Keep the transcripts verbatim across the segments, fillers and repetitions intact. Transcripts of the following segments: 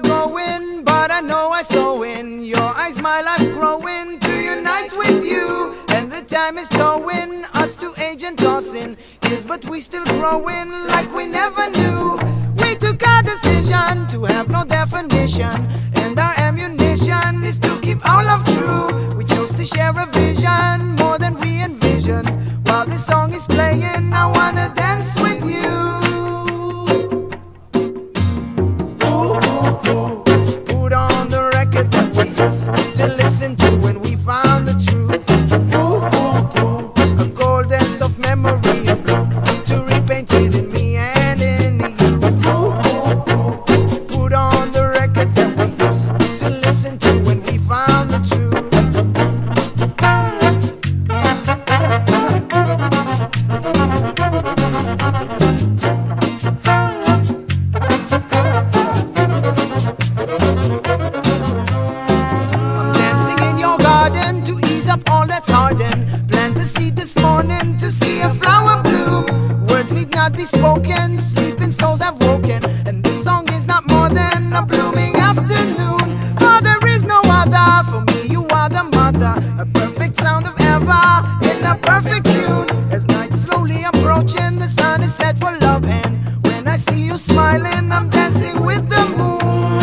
going, but I know I saw in your eyes my life growing to unite with you. And the time is towing us to age and tossing years, but we still growing like we never knew. We took our decision to have no definition, and our ammunition is to keep our love true. We chose to share a vision more than we envisioned. While this song is playing, I wanna dance with you. To listen to when we found the truth. Ooh, ooh, ooh. A golden soft memory of blue to repaint it in me and in you. Ooh, ooh, ooh. Put on the record that we used to listen to when we found the truth. All that's hardened. Plant the seed this morning to see a flower bloom. Words need not be spoken, sleeping souls have woken, and this song is not more than a blooming afternoon. For there is no other, for me you are the mother. A perfect sound of ever in a perfect tune. As night slowly approaching, the sun is set for love, and when I see you smiling, I'm dancing with the moon.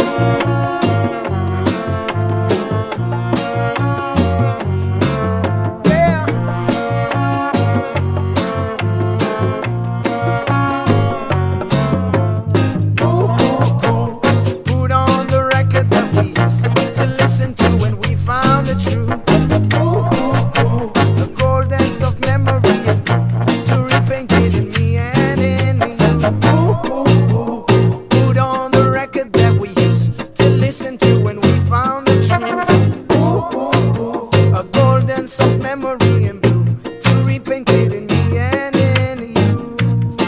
Soft memory in blue to repaint it in me and in you.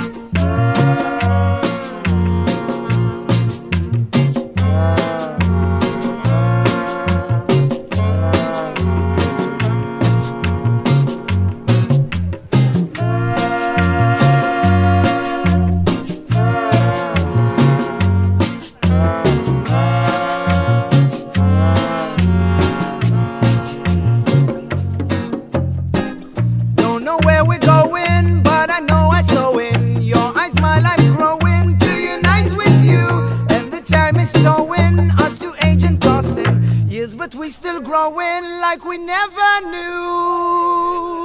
Where we're going, but I know I saw in your eyes my life growing to unite with you. And the time is towing us to age and tossing years, but we still growing like we never knew.